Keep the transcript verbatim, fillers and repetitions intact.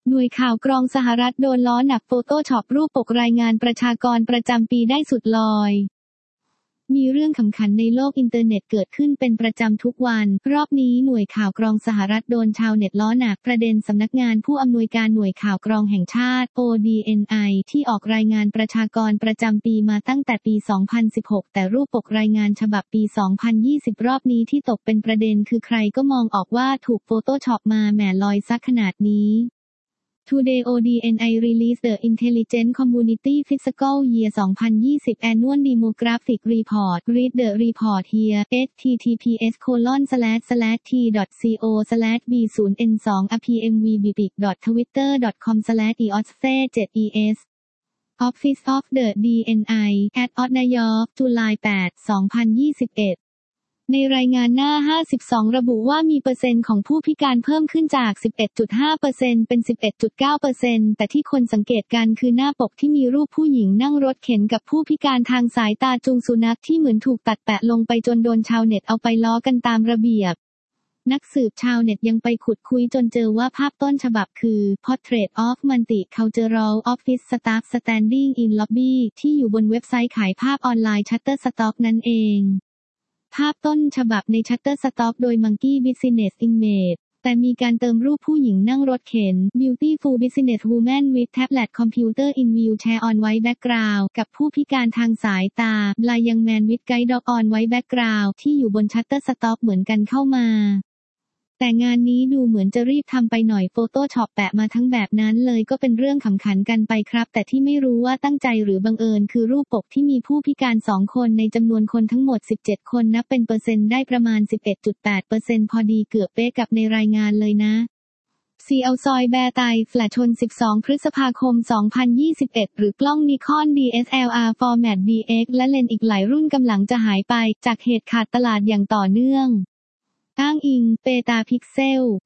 หน่วยข่าวกรองสหรัฐโดนล้อหนัก Photoshop รูปปกรายงานประชากรประจำปีได้สุดลอยมีเรื่องขำขันในโลกอินเทอร์เน็ตเกิดขึ้นเป็นประจำทุกวันรอบนี้หน่วยข่าวกรองสหรัฐโดนชาวเน็ตล้อหนักประเด็นสำนักงานผู้อำนวยการหน่วยข่าวกรองแห่งชาติ โอ ดี เอ็น ไอ ที่ออกรายงานประชากรประจำปีมาตั้งแต่ปี สองพันสิบหก แต่รูปปกรายงานฉบับปี สองพันยี่สิบ รอบนี้ที่ตกเป็นประเด็นคือใครก็มองออกว่าถูก Photoshop มาแหมลอยซักขนาดนี้ Today โอ ดี เอ็น ไอ released the Intelligent Community Fiscal Year สองพันยี่สิบ Annual Demographic Report. Read the report here. https colon slash slash t dot co slash b zero n two apmvbipic dot twitter dot com slash eosfe seven es Office of the ดี เอ็น ไอ at New York ตุลาคม แปด สองพันยี่สิบเอ็ดในรายงานหน้าห้าสิบสองระบุว่ามีเปอร์เซ็นต์ของผู้พิการเพิ่มขึ้นจาก สิบเอ็ดจุดห้าเปอร์เซ็นต์ เป็น สิบเอ็ดจุดเก้าเปอร์เซ็นต์ แต่ที่คนสังเกตกันคือหน้าปกที่มีรูปผู้หญิงนั่งรถเข็นกับผู้พิการทางสายตาจูงสุนัขที่เหมือนถูกตัดแปะลงไปจนโดนชาวเน็ตเอาไปล้อกันตามระเบียบนักสืบชาวเน็ตยังไปขุดคุยจนเจอว่าภาพต้นฉบับคือ Portrait of Multicultural Office Staff Standing in Lobby ที่อยู่บนเว็บไซต์ขายภาพออนไลน์ Shutterstock นั่นเองภาพต้นฉบับใน Shutterstock โดย Monkey Business Image แต่มีการเติมรูปผู้หญิงนั่งรถเข็น Beautiful Business Woman with Tablet Computer in Wheelchair on White Background กับผู้พิการทางสายตา Blind Young Man with Guide Dog on White Background ที่อยู่บน Shutterstock เหมือนกันเข้ามาแต่งานนี้ดูเหมือนจะรีบทำไปหน่อย Photoshop แปะมาทั้งแบบนั้นเลยก็เป็นเรื่องขำขันกันไปครับแต่ที่ไม่รู้ว่าตั้งใจหรือบังเอิญคือรูปปกที่มีผู้พิการสองคนในจำนวนคนทั้งหมดสิบเจ็ดคนนับเป็นเปอร์เซ็นต์ได้ประมาณ สิบเอ็ดจุดแปดเปอร์เซ็นต์ พอดีเกือบเป๊ะกับในรายงานเลยนะซีเอาซอยแบร์ไตแฟลชชนสิบสองพฤษภาคมสองพันยี่สิบเอ็ดหรือกล้อง Nikon ดี เอส แอล อาร์ Format ดี เอ็กซ์ และเลนส์อีกหลายรุ่นกำลังจะหายไปจากเหตุขาดตลาดอย่างต่อเนื่องอ้างอิงเปตาพิกเซล